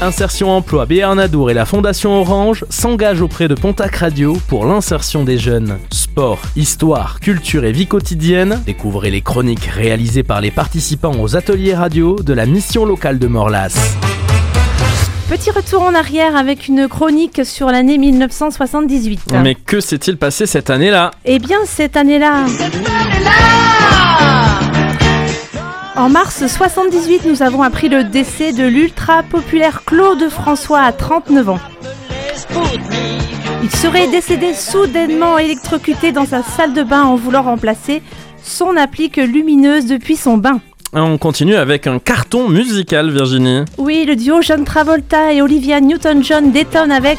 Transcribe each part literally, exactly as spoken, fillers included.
Insertion Emploi Béarn Adour et la Fondation Orange s'engagent auprès de Pontac Radio pour l'insertion des jeunes. Sport, histoire, culture et vie quotidienne, découvrez les chroniques réalisées par les participants aux ateliers radio de la mission locale de Morlas. Petit retour en arrière avec une chronique sur l'année mille neuf cent soixante-dix-huit. Mais que s'est-il passé cette année-là ? Eh bien, cette année-là... Cette année-là En mars soixante-dix-huit, nous avons appris le décès de l'ultra-populaire Claude François à trente-neuf ans. Il serait décédé soudainement électrocuté dans sa salle de bain en voulant remplacer son applique lumineuse depuis son bain. On continue avec un carton musical, Virginie. Oui, le duo John Travolta et Olivia Newton-John détonne avec...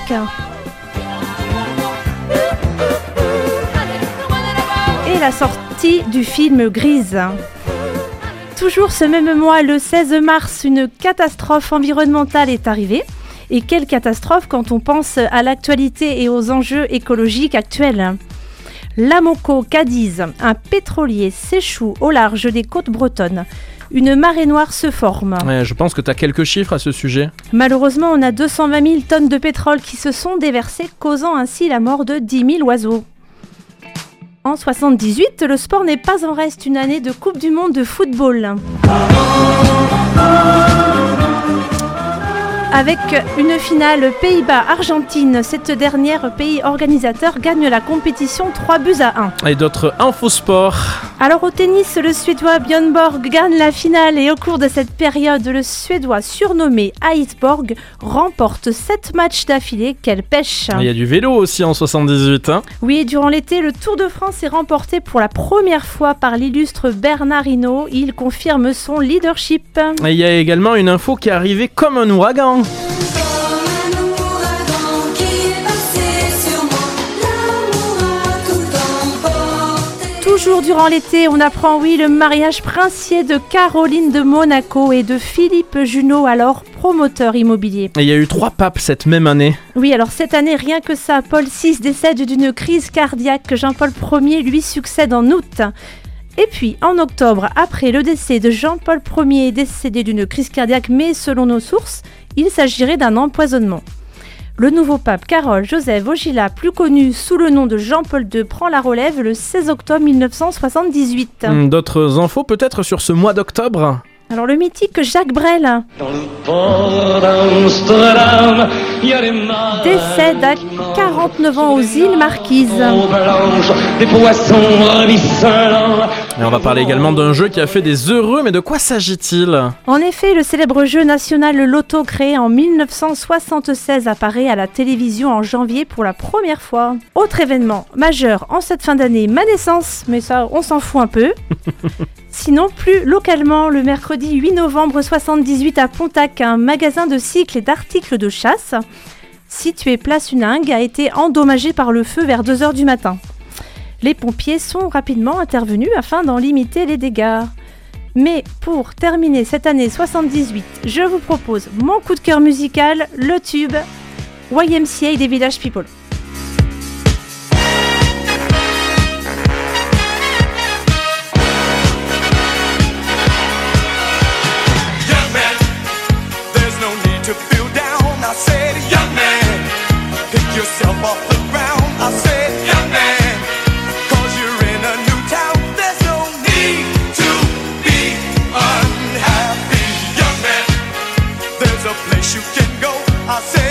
Et la sortie du film Grise. Toujours ce même mois, le seize mars, une catastrophe environnementale est arrivée. Et quelle catastrophe quand on pense à l'actualité et aux enjeux écologiques actuels. L'Amoco Cadiz, un pétrolier, s'échoue au large des côtes bretonnes. Une marée noire se forme. Ouais, je pense que tu as quelques chiffres à ce sujet. Malheureusement, on a deux cent vingt mille tonnes de pétrole qui se sont déversées, causant ainsi la mort de dix mille oiseaux. En soixante-dix-huit, le sport n'est pas en reste, une année de Coupe du Monde de football. Avec une finale Pays-Bas-Argentine, cette dernière pays organisateur gagne la compétition trois buts à un. Et d'autres infosports. Alors au tennis, le Suédois Björn Borg gagne la finale et au cours de cette période, le Suédois surnommé Iceborg remporte sept matchs d'affilée. Quelle pêche! Il y a du vélo aussi en soixante-dix-huit. Hein. Oui, durant l'été, le Tour de France est remporté pour la première fois par l'illustre Bernard Hinault. Il confirme son leadership. Et il y a également une info qui est arrivée comme un ouragan. Toujours durant l'été, on apprend, oui, le mariage princier de Caroline de Monaco et de Philippe Junot, alors promoteur immobilier. Et il y a eu trois papes cette même année. Oui, alors cette année, rien que ça, Paul six décède d'une crise cardiaque, Jean-Paul Ier lui succède en août. Et puis, en octobre, après le décès de Jean-Paul Ier décédé d'une crise cardiaque, mais selon nos sources, il s'agirait d'un empoisonnement. Le nouveau pape Karol Joseph Wojtyła, plus connu sous le nom de Jean-Paul deux, prend la relève le seize octobre mille neuf cent soixante-dix-huit. D'autres infos peut-être sur ce mois d'octobre ? Alors le mythique Jacques Brel décède à quarante-neuf ans aux îles Marquises. Et on va parler également d'un jeu qui a fait des heureux, mais de quoi s'agit-il ? En effet, le célèbre jeu national Loto, créé en mille neuf cent soixante-seize, apparaît à la télévision en janvier pour la première fois. Autre événement majeur en cette fin d'année, ma naissance, mais ça on s'en fout un peu. Sinon, plus localement, le mercredi huit novembre soixante-dix-huit à Pontac, un magasin de cycles et d'articles de chasse, situé place Huningue, a été endommagé par le feu vers deux heures du matin. Les pompiers sont rapidement intervenus afin d'en limiter les dégâts. Mais pour terminer cette année soixante-dix-huit, je vous propose mon coup de cœur musical, le tube Y M C A des Village People. You can go, I said.